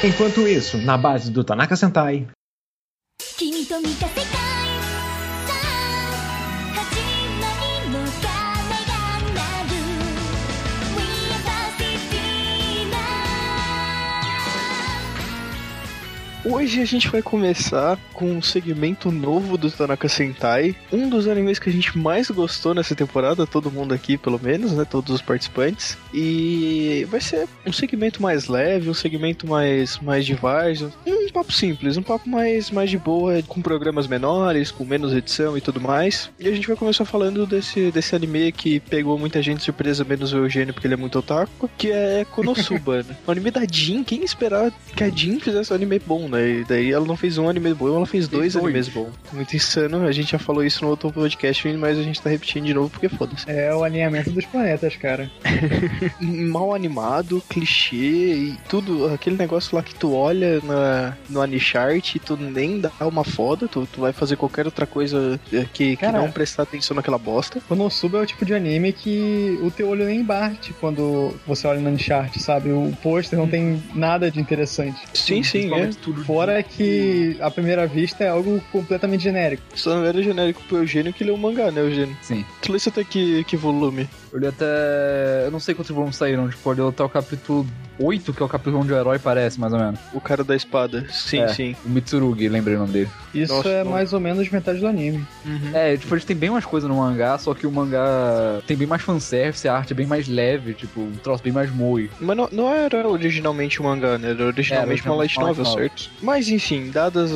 Enquanto isso, na base do Tanaka Sentai... Hoje a gente vai começar com um segmento novo do Tanaka Sentai, um dos animes que a gente mais gostou nessa temporada, todo mundo aqui pelo menos, né, todos os participantes, e vai ser um segmento mais leve, um segmento mais de várzea, um papo simples, um papo mais de boa, com programas menores, com menos edição e tudo mais, e a gente vai começar falando desse anime que pegou muita gente de surpresa, menos o Eugênio, porque ele é muito otaku, que é Konosuba, né? O anime da Jin, quem esperava que a Jin fizesse um anime bom, né? E daí ela não fez um anime bom, ela fez dois animes bons. Muito insano, a gente já falou isso no outro podcast, mas a gente tá repetindo de novo porque foda-se. É o alinhamento dos planetas, cara. Mal animado, clichê e tudo, aquele negócio lá que tu olha no Anichart e tu nem dá uma foda, tu vai fazer qualquer outra coisa que não prestar atenção naquela bosta. Konosuba é o tipo de anime que o teu olho nem bate quando você olha no Anichart, sabe? O pôster não tem nada de interessante. Sim, é. Tudo fora que, à primeira vista, é algo completamente genérico. Só não era genérico pro Eugênio que leu o mangá, né, Eugênio? Sim. Tu lê até que volume? Eu li até... Eu não sei quantos volumes saíram, tipo, eu li até o capítulo 8, que é o capítulo onde o herói parece, mais ou menos. O cara da espada. Sim. O Mitsurugi, lembrei o nome dele. Isso. Nossa, é mais ou menos metade do anime. Uhum. É, tipo, eles têm bem mais coisa no mangá, só que o mangá tem bem mais fanservice, a arte é bem mais leve, tipo, um troço bem mais moe. Mas não era originalmente um mangá, né? Era originalmente uma light novel, certo? Mas enfim, dadas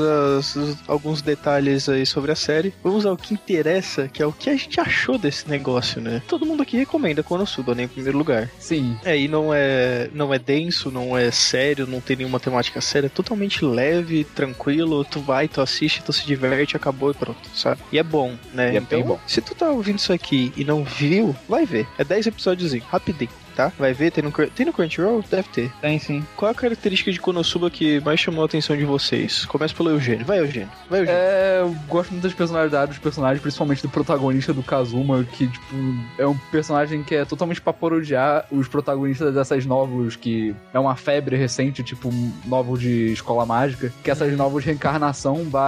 alguns detalhes aí sobre a série, vamos ao que interessa, que é o que a gente achou desse negócio, né? Todo mundo aqui recomenda Konosuba, né, em primeiro lugar. Sim. E não é denso, não é sério, não tem nenhuma temática séria, é totalmente leve, tranquilo, tu vai, tu assiste, tu se diverte, acabou e pronto, sabe? E é bom, né? E é então, bem bom. Se tu tá ouvindo isso aqui e não viu, vai ver. É 10 episódios, rapidinho. Tá? Vai ver? Tem no Crunchyroll? Deve ter. Tem, sim. Qual a característica de Konosuba que mais chamou a atenção de vocês? Começa pelo Eugênio. Vai, Eugênio. Eu gosto muito das personalidades dos personagens, principalmente do protagonista do Kazuma, que, tipo, é um personagem que é totalmente pra parodiar os protagonistas dessas novos, que é uma febre recente, tipo, novo de escola mágica, que é essas novos reencarnação /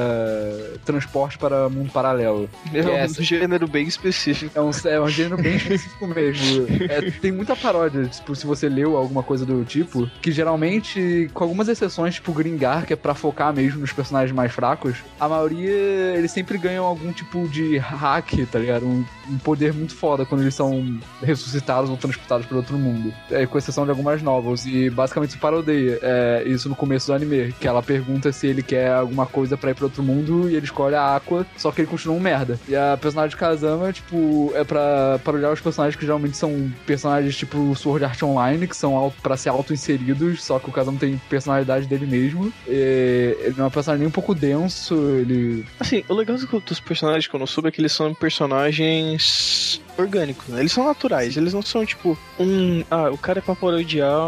transporte para mundo paralelo. É um gênero bem específico. É um gênero bem específico mesmo. Tem muita paródia, tipo, se você leu alguma coisa do tipo, que geralmente, com algumas exceções, tipo Gringar, que é pra focar mesmo nos personagens mais fracos, a maioria, eles sempre ganham algum tipo de hack, tá ligado? Um poder muito foda quando eles são ressuscitados ou transportados para outro mundo. Com exceção de algumas novels, e basicamente isso parodeia isso no começo do anime, que ela pergunta se ele quer alguma coisa pra ir pra outro mundo, e ele escolhe a Aqua, só que ele continua um merda. E a personagem de Kazama, tipo, é pra parodiar os personagens que geralmente são personagens tipo Sword Art Online, que são pra ser auto-inseridos, só que o Kazama tem personalidade dele mesmo. Ele não é um personagem nem um pouco denso, ele... Assim, o legal dos personagens que eu não soube é que eles são personagens orgânicos, né? Eles são naturais, eles não são tipo o cara é pra parodiar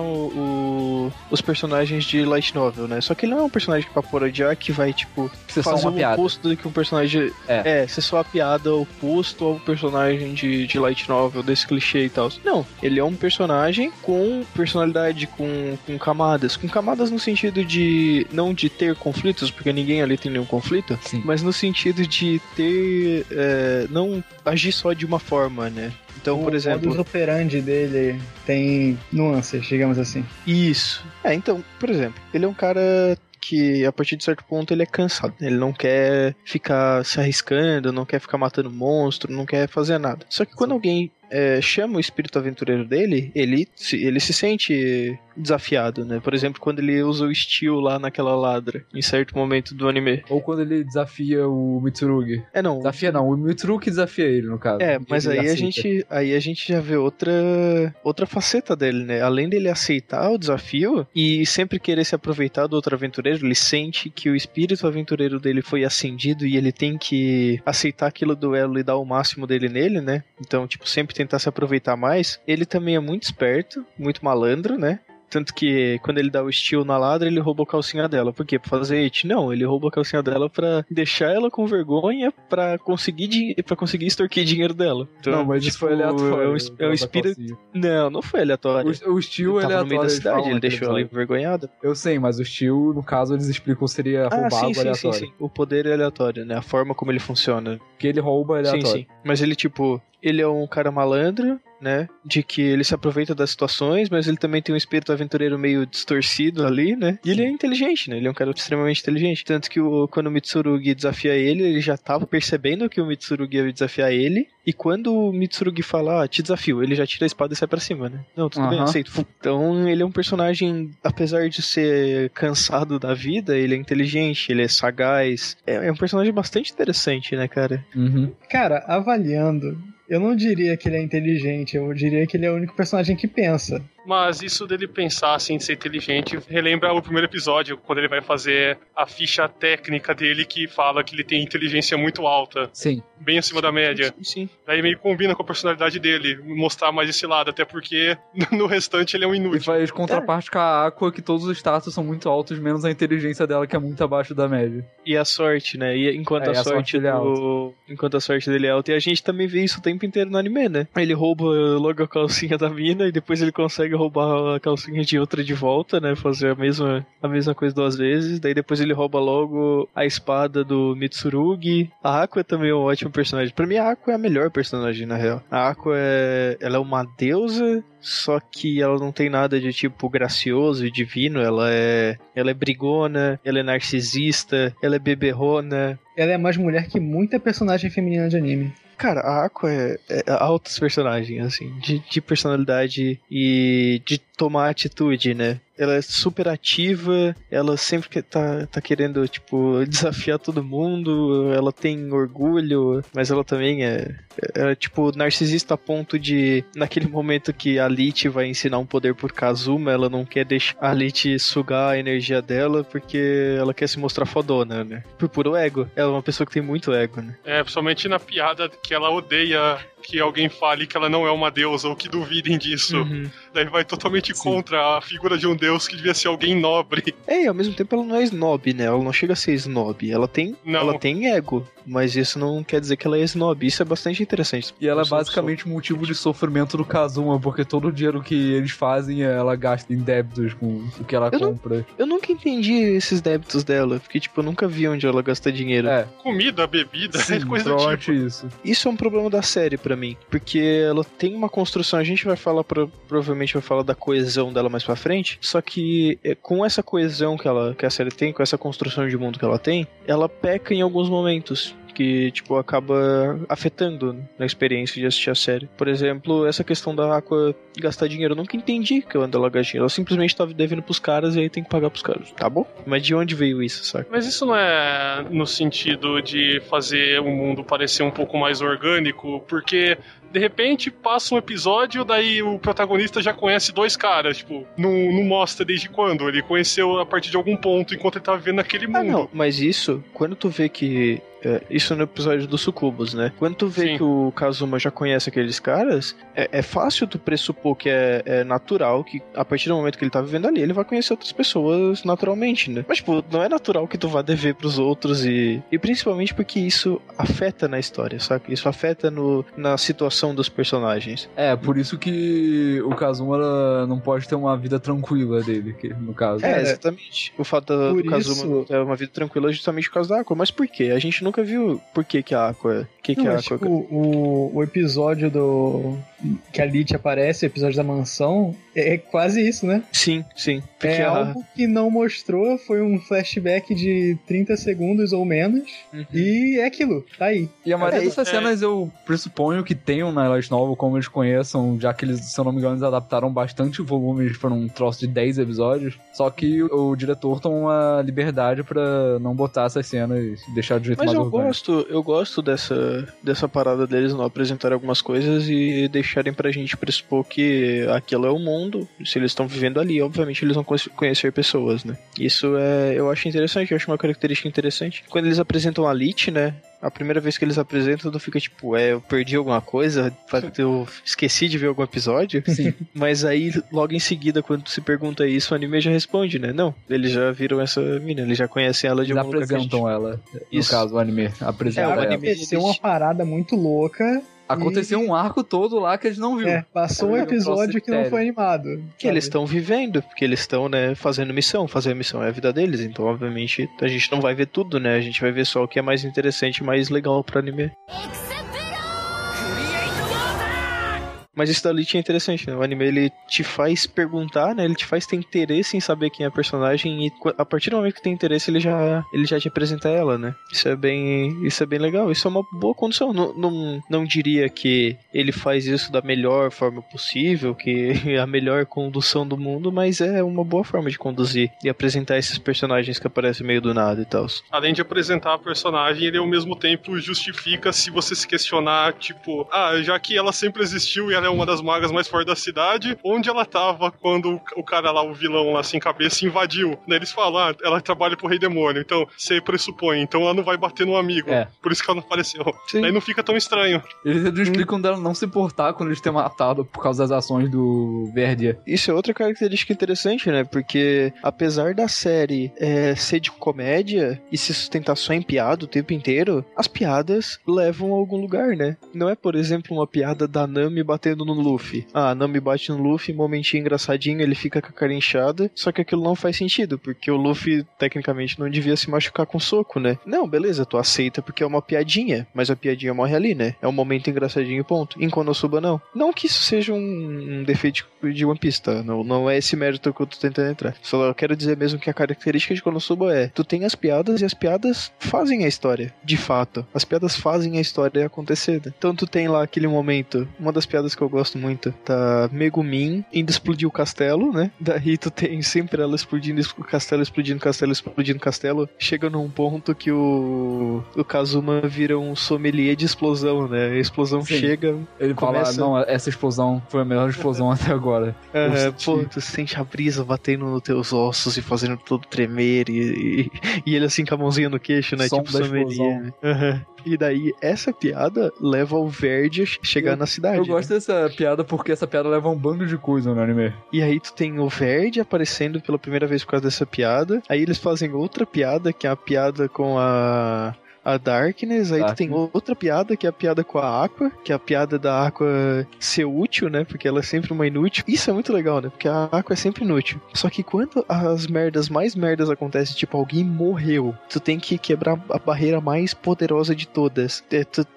os personagens de light novel, né? Só que ele não é um personagem pra parodiar que vai, tipo, fazer o oposto do que um personagem... ser só a piada oposto ao personagem de light novel, desse clichê e tal. Não, ele é um personagem com personalidade, com camadas. Com camadas no sentido de... não de ter conflitos, porque ninguém ali tem nenhum conflito. Sim. Mas no sentido de ter... não agir só de uma forma, né? Então, por exemplo... O modus operandi dele tem nuances, digamos assim. Isso. Então, por exemplo, ele é um cara que a partir de certo ponto ele é cansado. Ele não quer ficar se arriscando, não quer ficar matando monstro, não quer fazer nada. Só que quando alguém chama o espírito aventureiro dele, ele se sente desafiado, né? Por exemplo, quando ele usa o steel lá naquela ladra, em certo momento do anime. Ou quando ele desafia o Mitsurugi. Não. Desafia não, o Mitsurugi desafia ele, no caso. Mas aí a gente já vê outra faceta dele, né? Além dele aceitar o desafio e sempre querer se aproveitar do outro aventureiro, ele sente que o espírito aventureiro dele foi acendido e ele tem que aceitar aquilo duelo e dar o máximo dele nele, né? Então, tipo, sempre tentar se aproveitar mais. Ele também é muito esperto, muito malandro, né? Tanto que quando ele dá o steal na ladra, ele rouba a calcinha dela. Por quê? Pra fazer hate? Não, ele rouba a calcinha dela pra deixar ela com vergonha pra conseguir extorquir dinheiro dela. Então, não, mas isso foi aleatório. É um espírito... Não foi aleatório. O steal é aleatório. No meio da cidade, ele deixou ela envergonhada. Eu sei, mas o steal, no caso, eles explicam seria roubar algo aleatório. Sim. O poder é aleatório, né? A forma como ele funciona. Que ele rouba é aleatório. Sim. Mas ele, ele é um cara malandro, né? De que ele se aproveita das situações, mas ele também tem um espírito aventureiro meio distorcido ali, né? E ele é inteligente, né? Ele é um cara extremamente inteligente. Tanto que quando o Mitsurugi desafia ele já tava percebendo que o Mitsurugi ia desafiar ele. E quando o Mitsurugi fala, te desafio, ele já tira a espada e sai pra cima, né? Não, tudo bem, aceito. Então ele é um personagem, apesar de ser cansado da vida, ele é inteligente, ele é sagaz. É um personagem bastante interessante, né, cara? Cara, avaliando, eu não diria que ele é inteligente, eu diria que ele é o único personagem que pensa. Mas isso dele pensar assim, de ser inteligente, relembra o primeiro episódio, quando ele vai fazer a ficha técnica dele, que fala que ele tem inteligência muito alta. Sim. Bem acima da média. Sim. Daí meio combina com a personalidade dele, mostrar mais esse lado, até porque no restante ele é um inútil. E faz contraparte com a Aqua, que todos os status são muito altos, menos a inteligência dela, que é muito abaixo da média. E a sorte, né? E enquanto a sorte dele é alta. E a gente também vê isso o tempo inteiro no anime, né? Ele rouba logo a calcinha da mina e depois ele consegue roubar a calcinha de outra de volta, né? Fazer a mesma coisa 2 vezes. Daí depois ele rouba logo a espada do Mitsurugi. A Aqua também é um ótimo personagem. Pra mim, a Aqua é a melhor personagem, na real. A Aqua ela é uma deusa, só que ela não tem nada de tipo gracioso e divino. Ela é brigona, ela é narcisista, ela é beberrona. Ela é mais mulher que muita personagem feminina de anime. Cara, a Aqua é altos personagens, assim, de personalidade e de tomar atitude, né? Ela é super ativa, ela sempre tá querendo, tipo, desafiar todo mundo, ela tem orgulho, mas ela também é tipo, narcisista a ponto de, naquele momento que a Lich vai ensinar um poder por Kazuma, ela não quer deixar a Lich sugar a energia dela, porque ela quer se mostrar fodona, né? Por puro ego. Ela é uma pessoa que tem muito ego, né? Principalmente na piada que ela odeia que alguém fale que ela não é uma deusa ou que duvidem disso. Daí vai totalmente contra a figura de um deus que devia ser alguém nobre. E ao mesmo tempo ela não é snob, né? Ela não chega a ser snob. Ela tem ego, mas isso não quer dizer que ela é snob. Isso é bastante interessante. E ela é basicamente o motivo de sofrimento do Kazuma, porque todo o dinheiro que eles fazem ela gasta em débitos com o que ela compra. Eu nunca entendi esses débitos dela, porque tipo, eu nunca vi onde ela gasta dinheiro. Comida, bebida, sim, coisa do tipo. Isso é um problema da série pra mim, porque ela tem uma construção, a gente vai falar, provavelmente vai falar da coesão dela mais pra frente, só que com essa coesão que a série tem, com essa construção de mundo que ela tem, ela peca em alguns momentos. que, tipo, acaba afetando na experiência de assistir a série. Por exemplo, essa questão da Aqua gastar dinheiro. Eu nunca entendi que ela gasta dinheiro. Ela simplesmente tava devendo pros caras e aí tem que pagar pros caras. Tá bom? Mas de onde veio isso, sabe? Mas isso não é no sentido de fazer o mundo parecer um pouco mais orgânico, porque de repente passa um episódio, daí o protagonista já conhece dois caras, tipo, não mostra desde quando. Ele conheceu a partir de algum ponto enquanto ele tava vivendo naquele mundo. Ah, não, mas isso, quando tu vê que... isso no episódio do Sucubus, né? Quando tu vê que o Kazuma já conhece aqueles caras, é fácil tu pressupor que é natural que a partir do momento que ele tá vivendo ali, ele vai conhecer outras pessoas naturalmente, né? Mas, tipo, não é natural que tu vá dever pros outros e principalmente porque isso afeta na história, sabe? Isso afeta na situação dos personagens. É, por isso que o Kazuma não pode ter uma vida tranquila dele, no caso. Exatamente. O fato do Kazuma ter uma vida tranquila é justamente por causa da Aqua. Mas por quê? A gente nunca viu por que a Aqua... O episódio que a Lich aparece, o episódio da mansão, é quase isso, né? Sim. Porque algo que não mostrou, foi um flashback de 30 segundos ou menos, e é aquilo, tá aí. E a maioria dessas cenas eu pressuponho que tenham na Light Novel, como eles conheçam, já que eles, se eu não me engano, eles adaptaram bastante volume, foram um troço de 10 episódios, só que o diretor toma uma liberdade pra não botar essas cenas e deixar do jeito mais orgânico. Eu gosto dessa parada deles não apresentarem algumas coisas e deixarem pra gente pressupor que aquilo é o mundo, se eles estão vivendo ali, obviamente eles vão conhecer pessoas, né? Isso eu acho interessante, eu acho uma característica interessante. Quando eles apresentam a Lich, né? A primeira vez que eles apresentam, tu fica tipo, eu perdi alguma coisa? Eu esqueci de ver algum episódio? Sim. Mas aí, logo em seguida, quando tu se pergunta isso, o anime já responde, né? Não, eles já viram essa mina, eles já conhecem ela de Eles algum lugar que a gente... apresentam ela. No Isso. caso, o anime apresenta o ela. anime- Aconteceu uma parada muito louca. Aconteceu um arco todo lá que eles não viram. Passou um episódio que não foi animado. Que eles estão vivendo, porque eles estão, né, fazendo missão. Fazer a missão é a vida deles, então, obviamente, a gente não vai ver tudo, né? A gente vai ver só o que é mais interessante e mais legal pro anime. Mas isso da Lich é interessante, né? O anime, ele te faz perguntar, né? Ele te faz ter interesse em saber quem é a personagem e a partir do momento que tem interesse, ele já te apresenta ela, né? Isso é bem legal. Isso é uma boa condição. Não diria que ele faz isso da melhor forma possível, que é a melhor condução do mundo, mas é uma boa forma de conduzir e apresentar esses personagens que aparecem meio do nada e tal. Além de apresentar a personagem, ele ao mesmo tempo justifica se você se questionar, tipo, já que ela sempre existiu e ela é uma das magas mais fortes da cidade, onde ela tava quando o cara lá, o vilão lá sem cabeça, invadiu? Daí eles falam, ela trabalha pro Rei Demônio, então você pressupõe, então ela não vai bater no amigo, por isso que ela não apareceu. Sim. Aí não fica tão estranho. Eles explicam dela não se importar quando eles têm matado por causa das ações do Verdia. Isso é outra característica interessante, né? Porque apesar da série ser de comédia e se sustentar só em piada o tempo inteiro, as piadas levam a algum lugar, né? Não é, por exemplo, uma piada da Nami batendo no Luffy. A Nami bate no Luffy, momentinho engraçadinho, ele fica com a cara inchada, só que aquilo não faz sentido, porque o Luffy, tecnicamente, não devia se machucar com soco, né? Não, beleza, tu aceita porque é uma piadinha, mas a piadinha morre ali, né? É um momento engraçadinho e ponto. Em Konosuba, não. Não que isso seja um defeito de One Piece, tá? Não é esse mérito que eu tô tentando entrar. Só quero dizer mesmo que a característica de Konosuba tu tem as piadas e as piadas fazem a história, de fato. As piadas fazem a história acontecer. Então tu tem lá aquele momento, uma das piadas que eu gosto muito, tá Megumin indo explodir o castelo, né? Daí tu tem sempre ela explodindo o castelo, explodindo o castelo. Chega num ponto que o Kazuma vira um sommelier de explosão, né? A explosão chega... Ele começa... fala, não, essa explosão foi a melhor explosão até agora. Tu sente a brisa batendo nos teus ossos e fazendo tudo tremer e ele assim com a mãozinha no queixo, né? Som tipo da sommelier. E daí, essa piada leva o Verde a chegar na cidade. Eu gosto dessa piada porque essa piada leva um bando de coisa no anime. E aí tu tem o Verde aparecendo pela primeira vez por causa dessa piada. Aí eles fazem outra piada, que é a piada com a Darkness, aí tu tem outra piada, que é a piada com a Aqua, que é a piada da Aqua ser útil, né, porque ela é sempre uma inútil. Isso é muito legal, né, porque a Aqua é sempre inútil. Só que quando as mais merdas acontecem, tipo, alguém morreu, tu tem que quebrar a barreira mais poderosa de todas.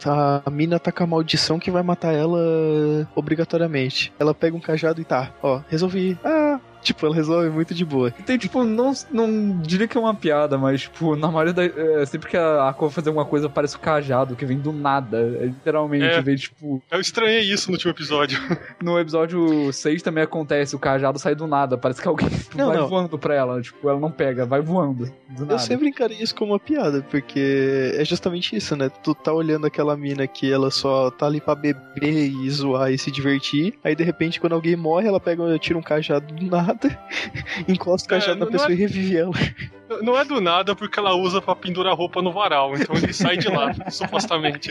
A mina tá com a maldição que vai matar ela obrigatoriamente. Ela pega um cajado e resolvi. Tipo, ela resolve muito de boa. Tem, tipo, não diria que é uma piada, mas, tipo, na maioria sempre que a Aqua vai fazer alguma coisa, parece o cajado, que vem do nada. Literalmente, vem, tipo... Eu estranhei isso no último episódio. No episódio 6 também acontece, o cajado sai do nada, parece que alguém vai voando pra ela. Tipo, ela não pega, vai voando do nada. Eu sempre encarei isso como uma piada, porque é justamente isso, né? Tu tá olhando aquela mina que ela só tá ali pra beber e zoar e se divertir, aí de repente quando alguém morre, ela tira um cajado do nada, encosta o cajado na pessoa e revive ela. Não é do nada porque ela usa pra pendurar roupa no varal, então ele sai de lá, supostamente.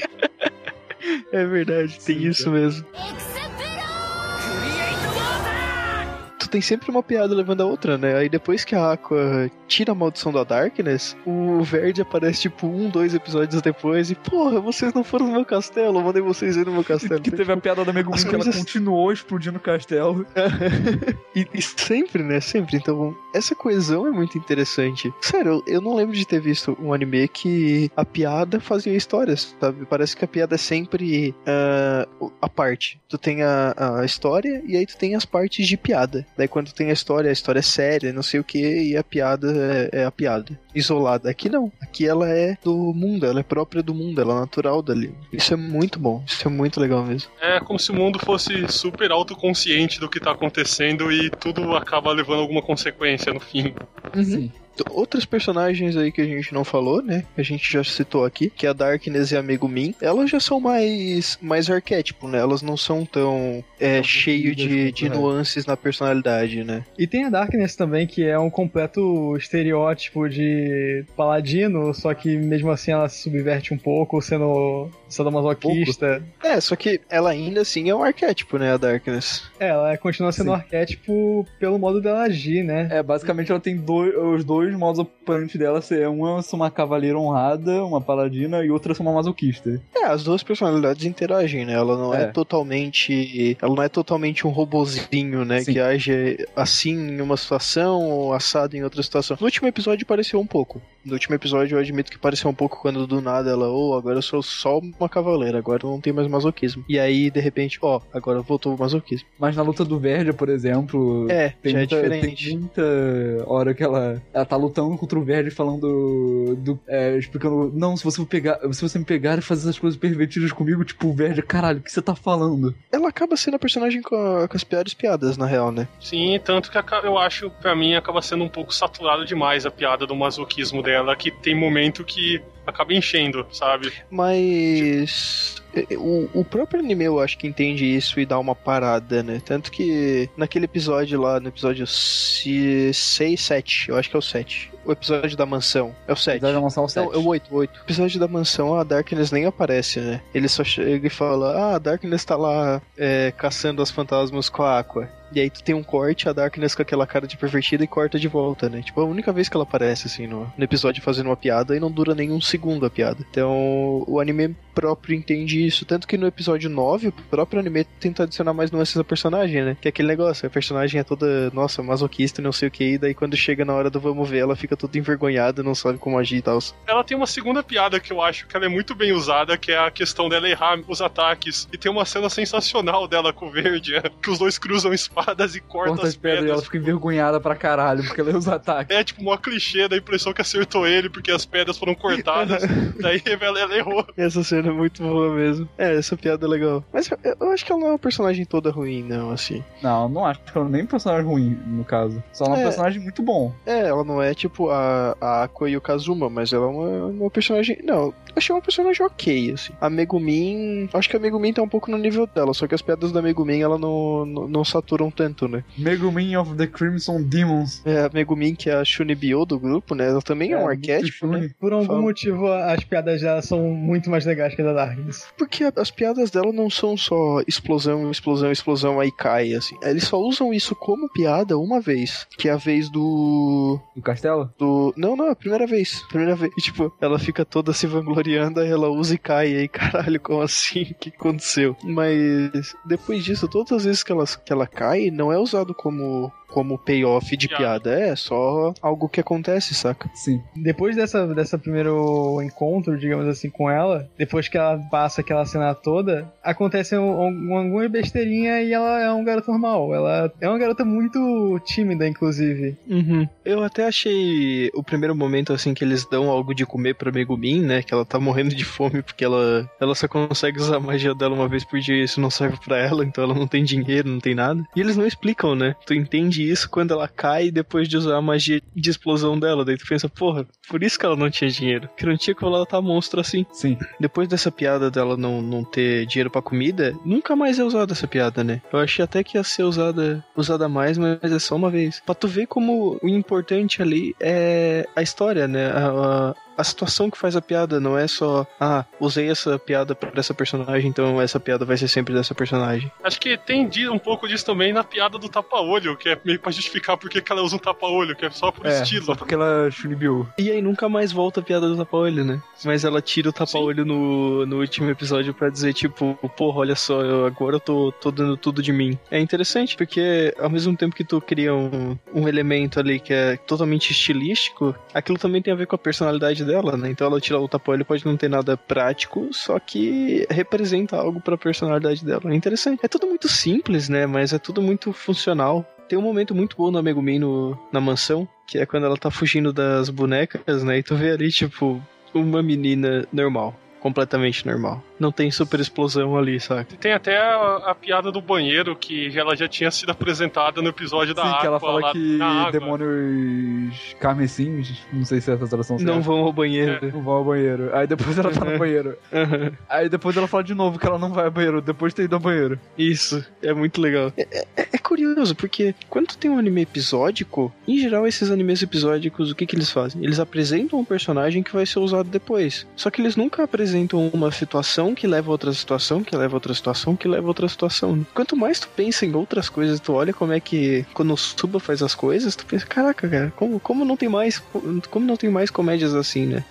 É verdade, tem isso mesmo. Tu tem sempre uma piada levando a outra, né? Aí depois que a Aqua tira a maldição da Darkness, o Verde aparece tipo 2 episódios depois e, porra, vocês não foram no meu castelo, eu mandei vocês ir no meu castelo. Que teve a piada da Megumin que ela continuou explodindo o castelo. e sempre, né? Sempre. Então, essa coesão é muito interessante. Sério, eu não lembro de ter visto um anime que a piada fazia histórias, sabe? Parece que a piada é sempre a parte. Tu tem a história e aí tu tem as partes de piada. Daí quando tem a história é séria, não sei o que, e a piada é a piada. Isolada. Aqui não. Aqui ela é do mundo, ela é própria do mundo, ela é natural dali. Isso é muito bom, isso é muito legal mesmo. É como se o mundo fosse super autoconsciente do que tá acontecendo e tudo acaba levando alguma consequência no fim. Sim. Outros personagens aí que a gente não falou, né? A gente já citou aqui, que é a Darkness e a Megumin. Elas já são mais arquétipo, né? Elas não são tão cheio de nuances na personalidade, né? E tem a Darkness também, que é um completo estereótipo de paladino, só que mesmo assim ela se subverte um pouco, sendo sadomasoquista. Só que ela ainda assim é um arquétipo, né? A Darkness. Ela continua sendo um arquétipo pelo modo dela agir, né? Basicamente ela tem os dois modos operantes dela. Uma é uma cavaleira honrada, uma paladina, e outra é uma masoquista. As duas personalidades interagem, né? Ela não é totalmente um robozinho, né? Sim. Que age assim em uma situação ou assado em outra situação. No último episódio pareceu um pouco. No último episódio eu admito que pareceu um pouco quando do nada ela, agora eu sou só uma cavaleira, agora não tem mais masoquismo. E aí, de repente, agora voltou o masoquismo. Mas na luta do Verdia, por exemplo, já é diferente. Tem muita hora que ela tá lutando contra o Verdia falando explicando, não, se você me pegar e fazer essas coisas pervertidas comigo, tipo, o Verdia, caralho, o que você tá falando? Ela acaba sendo a personagem com as piores piadas, na real, né? Sim, tanto que eu acho, pra mim, acaba sendo um pouco saturado demais a piada do masoquismo dela, que tem momento que acaba enchendo, sabe? Mas o próprio anime eu acho que entende isso e dá uma parada, né? Tanto que naquele episódio lá, no episódio 6, 7, eu acho que é o 7. O episódio da mansão. É o 7. O episódio da mansão é o 7. Não, é o 8. O episódio da mansão, a Darkness nem aparece, né? Ele só chega e fala, a Darkness tá lá caçando as fantasmas com a Aqua. E aí tu tem um corte, a Darkness com aquela cara de pervertida e corta de volta, né? Tipo, a única vez que ela aparece, assim, no episódio fazendo uma piada e não dura nem um segundo a piada. Então, o anime próprio entende isso. Tanto que no episódio 9, o próprio anime tenta adicionar mais nuances à personagem, né? Que é aquele negócio, a personagem é toda, nossa, masoquista, não sei o que, e daí quando chega na hora do vamos ver, ela fica toda envergonhada, não sabe como agir e tal. Ela tem uma segunda piada que eu acho que ela é muito bem usada, que é a questão dela errar os ataques. E tem uma cena sensacional dela com o Verde, que os dois cruzam espadas e cortam as pedras. E ela fica envergonhada pra caralho, porque ela erra os ataques. É tipo uma clichê da impressão que acertou ele, porque as pedras foram cortadas. Daí ela errou. Essa cena é muito boa mesmo. Essa piada é legal. Mas eu acho que ela não é uma personagem toda ruim, não, assim. Não acho que ela nem é um personagem ruim, no caso. Só é um personagem muito bom. Ela não é tipo a Aqua e o Kazuma, mas ela é uma personagem... Não, achei uma personagem ok, assim. A Megumin... Acho que a Megumin tá um pouco no nível dela, só que as piadas da Megumin, ela não saturam tanto, né? Megumin of the Crimson Demons. A Megumin, que é a Shunibyo do grupo, né? Ela também é um arquétipo, né? Por algum motivo, as piadas dela são muito mais legais que a da Darkness. Porque as piadas dela não são só explosão, explosão, explosão, aí cai, assim. Eles só usam isso como piada uma vez, que é a vez do castelo? Não, a primeira vez. E, tipo, ela fica toda se vangloriando, aí ela usa e cai, e aí, caralho, como assim? O que aconteceu? Mas, depois disso, todas as vezes que ela cai, não é usado como payoff de piada. É só algo que acontece, saca? Sim. Depois dessa primeiro encontro, digamos assim, com ela, depois que ela passa aquela cena toda, acontece alguma besteirinha e ela é um garoto normal. Ela é uma garota muito tímida, inclusive. Uhum. Eu até achei o primeiro momento, assim, que eles dão algo de comer pra Megumin, né? Que ela tá morrendo de fome porque ela só consegue usar a magia dela uma vez por dia e isso não serve pra ela, então ela não tem dinheiro, não tem nada. E eles não explicam, né? Tu entende isso quando ela cai depois de usar a magia de explosão dela. Daí tu pensa, porra, por isso que ela não tinha dinheiro. Que não tinha como ela tá monstro assim. Sim. Depois dessa piada dela não ter dinheiro pra comida, nunca mais é usada essa piada, né? Eu achei até que ia ser usada mais, mas é só uma vez. Pra tu ver como o importante ali é a história, né? A situação que faz a piada não é só, usei essa piada pra essa personagem, então essa piada vai ser sempre dessa personagem. Acho que tem um pouco disso também na piada do tapa-olho, que é meio pra justificar porque que ela usa um tapa-olho, que é só por estilo. Só porque ela é Shunibyo. E aí nunca mais volta a piada do tapa-olho, né? Mas ela tira o tapa-olho no último episódio pra dizer, tipo, porra, olha só, agora eu tô dando tudo de mim. É interessante, porque ao mesmo tempo que tu cria um elemento ali que é totalmente estilístico, aquilo também tem a ver com a personalidade dela, né? Então ela tira o tapa-olho, pode não ter nada prático, só que representa algo pra personalidade dela. É interessante. É tudo muito simples, né? Mas é tudo muito funcional. Tem um momento muito bom na Megumin na mansão, que é quando ela tá fugindo das bonecas, né? E tu vê ali, tipo, uma menina normal. Completamente normal. não tem super explosão ali, saca? Tem até a piada do banheiro, que ela já tinha sido apresentada no episódio da água. Sim, que ela fala lá que na água. demônios carmesins, não sei se é essa tradução certa. Não vão ao banheiro. Não vão ao banheiro. Aí depois ela tá no banheiro. Aí depois ela fala de novo que ela não vai ao banheiro, depois de ter ido ao banheiro. Isso, é muito legal. É curioso, porque quando tu tem um anime episódico, em geral esses animes episódicos, o que eles fazem? Eles apresentam um personagem que vai ser usado depois. Só que eles nunca apresentam uma situação que leva a outra situação, que leva a outra situação, que leva a outra situação. Quanto mais tu pensa em outras coisas, tu olha como é que Konosuba faz as coisas, tu pensa, caraca, cara, como não tem mais comédias assim, né?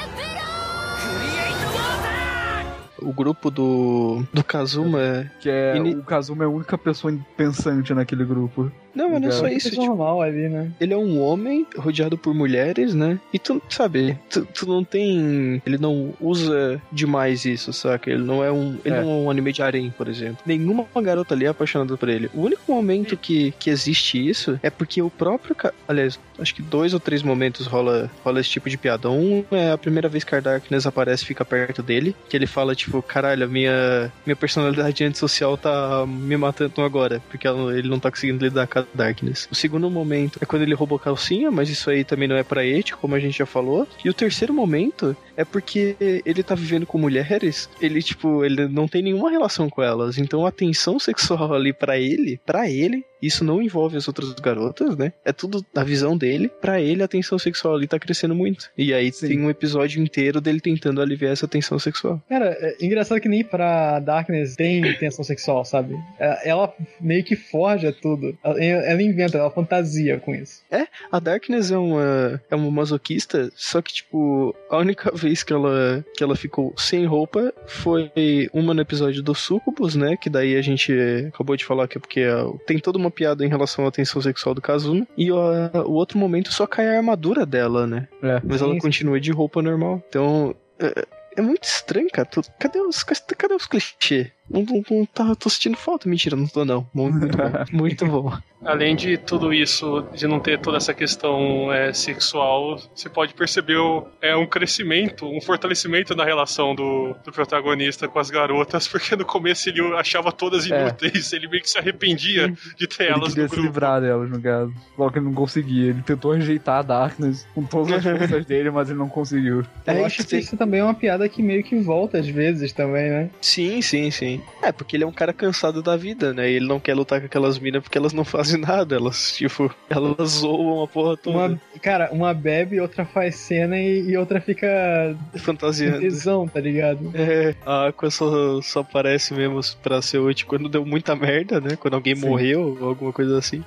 O grupo do Kazuma... Que é... O Kazuma é a única pessoa pensante naquele grupo. Não, mas não é só isso. Tipo, normal ali, né? Ele é um homem rodeado por mulheres, né? E tu, sabe, tu não tem... Ele não usa demais isso, saca? Ele não é um anime de harem, por exemplo. Nenhuma garota ali é apaixonada por ele. O único momento que existe isso é porque o próprio... Aliás, acho que 2 ou 3 momentos rola esse tipo de piada. Um é a primeira vez que a Darkness aparece e fica perto dele, que ele fala, tipo, caralho, a minha personalidade antissocial tá me matando agora, porque ele não tá conseguindo lidar com a Darkness. O segundo momento é quando ele roubou calcinha, mas isso aí também não é pra Eti, como a gente já falou. E o terceiro momento é porque ele tá vivendo com mulheres, ele não tem nenhuma relação com elas, então a tensão sexual ali pra ele, isso não envolve as outras garotas, né? É tudo na visão dele. Pra ele, a tensão sexual ali tá crescendo muito. E aí tem um episódio inteiro dele tentando aliviar essa tensão sexual. Cara, é engraçado que nem pra Darkness tem tensão sexual, sabe? Ela meio que forja tudo. Ela inventa, ela fantasia com isso. A Darkness é uma masoquista, só que, tipo, a única vez que ela ficou sem roupa foi uma no episódio do Sucubus, né? Que daí a gente acabou de falar que é porque tem toda uma piada em relação à tensão sexual do Kazuma. E o outro momento só cai a armadura dela, né? Mas ela continua de roupa normal. Então, é muito estranho, cara. Cadê os clichês? Tô sentindo falta. Mentira, não tô não. Muito bom. Muito bom. Além de tudo isso, de não ter toda essa questão sexual, você pode perceber um crescimento, um fortalecimento na relação do protagonista com as garotas, porque no começo ele achava todas inúteis, ele meio que se arrependia de ter elas no grupo. Ele queria se livrar delas, no caso. Logo que ele não conseguia. Ele tentou rejeitar a Darkness com todas as forças dele, mas ele não conseguiu. Eu acho que isso também é uma piada que meio que volta às vezes também, né? Sim. Porque ele é um cara cansado da vida, né? E ele não quer lutar com aquelas minas porque elas não fazem nada. Elas zoam a porra toda. Uma bebe, outra faz cena e outra fica fantasiando. Tesão, tá ligado? A Aqua só aparece mesmo pra ser útil quando deu muita merda, né? Quando alguém morreu ou alguma coisa assim.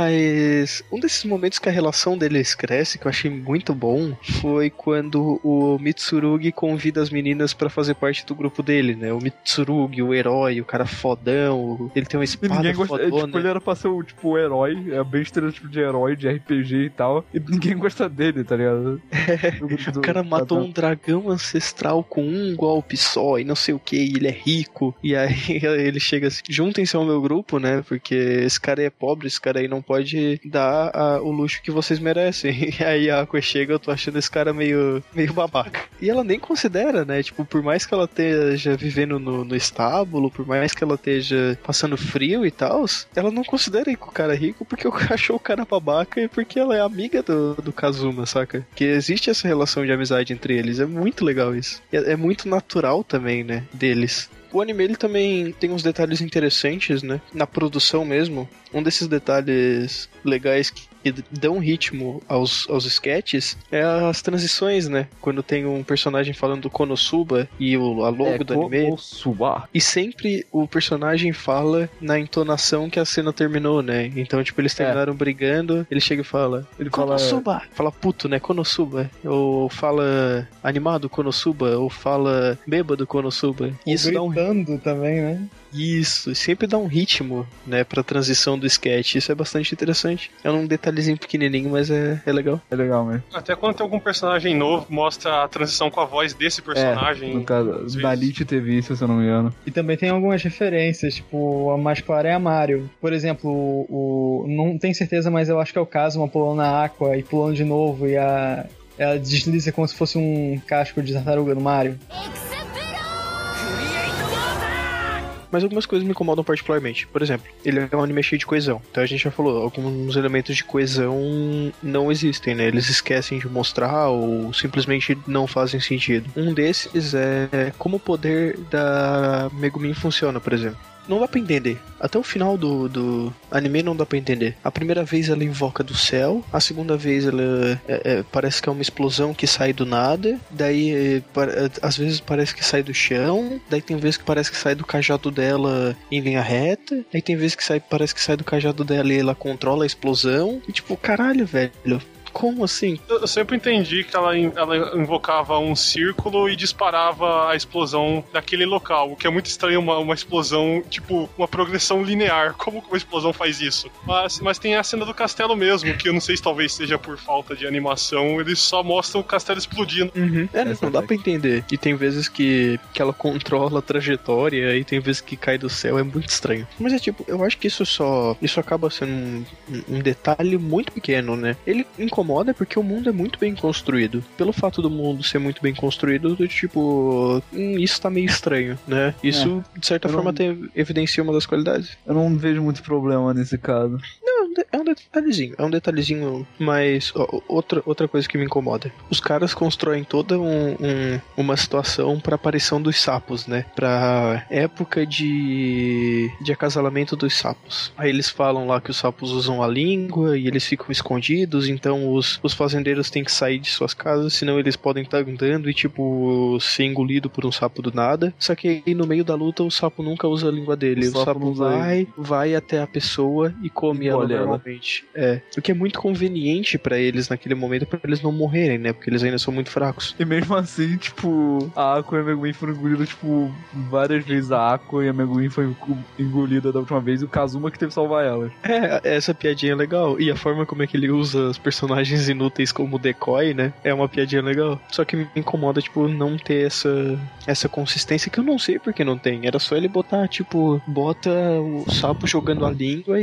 Mas um desses momentos que a relação deles cresce, que eu achei muito bom, foi quando o Mitsurugi convida as meninas pra fazer parte do grupo dele, né? O Mitsurugi, o herói, o cara fodão, ele tem uma espada fodona. Ele era pra ser o herói, é bem estereotipo de herói, de RPG e tal, e ninguém gosta dele, tá ligado? O cara matou um dragão ancestral com um golpe só, e não sei o que, e ele é rico, e aí ele chega assim, juntem-se ao meu grupo, né, porque esse cara aí é pobre, esse cara aí não pode dar o luxo que vocês merecem. E aí a Aqua chega, eu tô achando esse cara meio babaca. E ela nem considera, né, tipo, por mais que ela esteja vivendo no estábulo, por mais que ela esteja passando frio e tal, ela não considera ir com o cara rico porque achou o cara babaca e porque ela é amiga do Kazuma, saca? Que existe essa relação de amizade entre eles, é muito legal isso. É muito natural também, né, deles. O anime ele também tem uns detalhes interessantes, né? Na produção mesmo. Um desses detalhes legais que dão ritmo aos sketches é as transições, né? Quando tem um personagem falando do Konosuba e a logo do anime. Konosuba. E sempre o personagem fala na entonação que a cena terminou, né? Então, tipo, eles terminaram brigando, ele chega e fala Konosuba! Fala puto, né? Konosuba. Ou fala animado Konosuba, ou fala bêbado Konosuba. Isso dá também, né? Isso, sempre dá um ritmo, né, pra transição do sketch. Isso é bastante interessante. É um detalhezinho pequenininho, mas é legal. É legal mesmo. Até quando tem algum personagem novo, mostra a transição com a voz desse personagem. No caso, da Lich teve isso, se eu não me engano. E também tem algumas referências, tipo, a mais clara é a Mario. Por exemplo, não tenho certeza, mas eu acho que é o caso, uma pulando na Aqua e pulando de novo, e ela desliza como se fosse um casco de tartaruga no Mario. mas algumas coisas me incomodam particularmente. Por exemplo, ele é um anime cheio de coesão. Então a gente já falou, alguns elementos de coesão não existem, né? Eles esquecem de mostrar ou simplesmente não fazem sentido. Um desses é como o poder da Megumin funciona, por exemplo. Não dá pra entender. Até o final do anime não dá pra entender. A primeira vez ela invoca do céu, a segunda vez ela parece que é uma explosão que sai do nada, daí às vezes parece que sai do chão, daí tem vezes que parece que sai do cajado dela em linha reta, aí tem vezes que parece que sai do cajado dela e ela controla a explosão, e tipo, caralho, velho. Como assim? Eu sempre entendi que ela invocava um círculo e disparava a explosão daquele local, o que é muito estranho, uma explosão, tipo, uma progressão linear. Como que uma explosão faz isso? Mas tem a cena do castelo mesmo, que eu não sei se talvez seja por falta de animação, eles só mostram o castelo explodindo. Uhum. Não dá pra entender. E tem vezes que ela controla a trajetória, e tem vezes que cai do céu, é muito estranho. Mas é tipo, eu acho que isso acaba sendo um detalhe muito pequeno, né? Ele incomoda porque o mundo é muito bem construído. Pelo fato do mundo ser muito bem construído, tipo, isso tá meio estranho, né? Isso, de certa forma, evidencia uma das qualidades. Eu não vejo muito problema nesse caso. Não, é um detalhezinho, mas outra coisa que me incomoda. Os caras constroem toda uma situação pra aparição dos sapos, né? Pra época de acasalamento dos sapos. Aí eles falam lá que os sapos usam a língua e eles ficam escondidos, então os fazendeiros têm que sair de suas casas, senão eles podem estar andando e, tipo, ser engolido por um sapo do nada. Só que aí no meio da luta o sapo nunca usa a língua dele. O sapo vai até a pessoa e come ela normalmente. O que é muito conveniente pra eles naquele momento, pra eles não morrerem, né? Porque eles ainda são muito fracos. E mesmo assim, tipo, a Aqua e a Megumin foram engolidas, tipo, várias vezes. A Aqua e a Megumin foi engolida da última vez e o Kazuma que teve que salvar elas. Essa piadinha é legal. E a forma como é que ele usa os personagens inúteis como decoy, né? É uma piadinha legal. Só que me incomoda, tipo, não ter essa consistência que eu não sei porque não tem. Era só ele botar, tipo, bota o sapo jogando a língua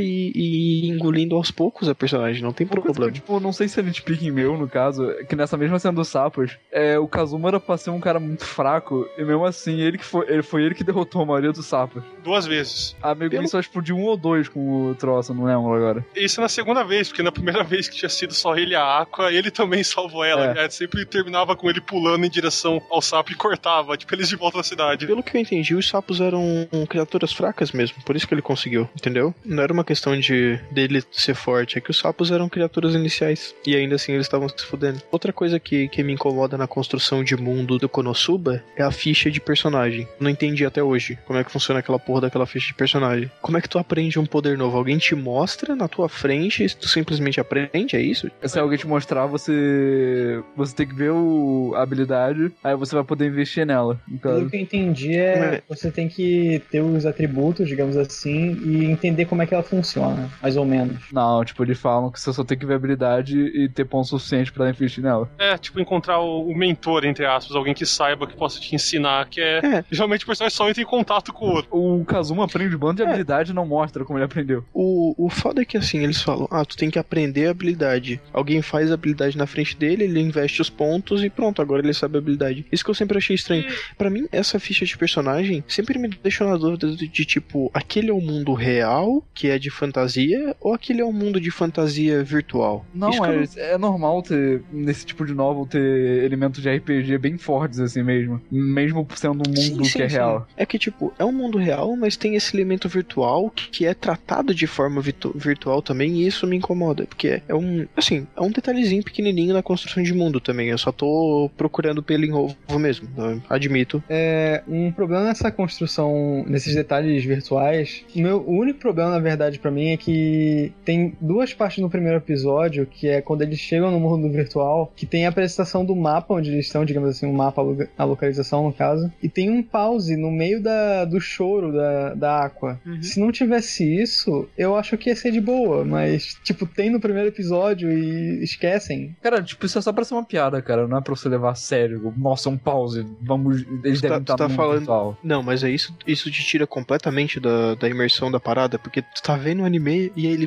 e engolindo aos poucos a personagem. Não tem problema. Que, tipo, não sei se é nitpicking meu, no caso, que nessa mesma cena dos sapos, o Kazuma era pra ser um cara muito fraco, e mesmo assim, foi ele que derrotou a maioria dos sapos. 2 vezes. A Megumin só explodiu 1 ou 2 com o troço, não lembro agora. Isso na segunda vez, porque na primeira vez que tinha sido só ele e a Aqua, ele também salvou ela. Sempre terminava com ele pulando em direção ao sapo e cortava, tipo, eles de volta na cidade. Pelo que eu entendi, os sapos eram criaturas fracas mesmo, por isso que ele conseguiu, entendeu? Não era uma questão dele ser forte, é que os sapos eram criaturas iniciais, e ainda assim eles estavam se fudendo. Outra coisa que me incomoda na construção de mundo do Konosuba é a ficha de personagem. Não entendi até hoje como é que funciona aquela porra daquela ficha de personagem. Como é que tu aprende um poder novo? Alguém te mostra na tua frente e tu simplesmente aprende, é isso? Se alguém te mostrar, você tem que ver a habilidade, aí você vai poder investir nela. Pelo que eu entendi, você tem que ter os atributos, digamos assim, e entender como é que ela funciona, mais ou menos. Não, tipo, eles falam que você só tem que ver a habilidade e ter ponto suficiente pra investir nela. Tipo, encontrar o mentor, entre aspas, alguém que saiba, que possa te ensinar, que geralmente o personagem só entra em contato com o outro. O Kazuma aprende um bando de habilidade e não mostra como ele aprendeu. O foda é que, assim, eles falam, tu tem que aprender a habilidade. Alguém faz a habilidade na frente dele, ele investe os pontos e pronto, agora ele sabe a habilidade. Isso que eu sempre achei estranho. Pra mim, essa ficha de personagem sempre me deixou na dúvida de tipo, aquele é o mundo real, que é de fantasia, ou aquele é um mundo de fantasia virtual? Não, é normal ter, nesse tipo de novel, ter elementos de RPG bem fortes assim mesmo sendo um mundo que é real. É que tipo, é um mundo real, mas tem esse elemento virtual que é tratado de forma virtual também, e isso me incomoda, porque é um detalhezinho pequenininho na construção de mundo também. Eu só tô procurando pelo em ovo mesmo, admito. Um problema nessa construção, nesses detalhes virtuais, o único problema, na verdade, pra mim, é que tem 2 partes no primeiro episódio, que é quando eles chegam no mundo virtual, que tem a apresentação do mapa onde eles estão, digamos assim, um mapa, a localização, no caso, e tem um pause no meio do choro da Aqua. Uhum. Se não tivesse isso, eu acho que ia ser de boa, mas, tipo, tem no primeiro episódio e esquecem. Cara, tipo, isso é só pra ser uma piada, cara, não é pra você levar a sério. Nossa, um pause, eles devem estar no mundo virtual. Não, mas isso te tira completamente da imersão da parada, porque tu tá vendo o anime e aí ele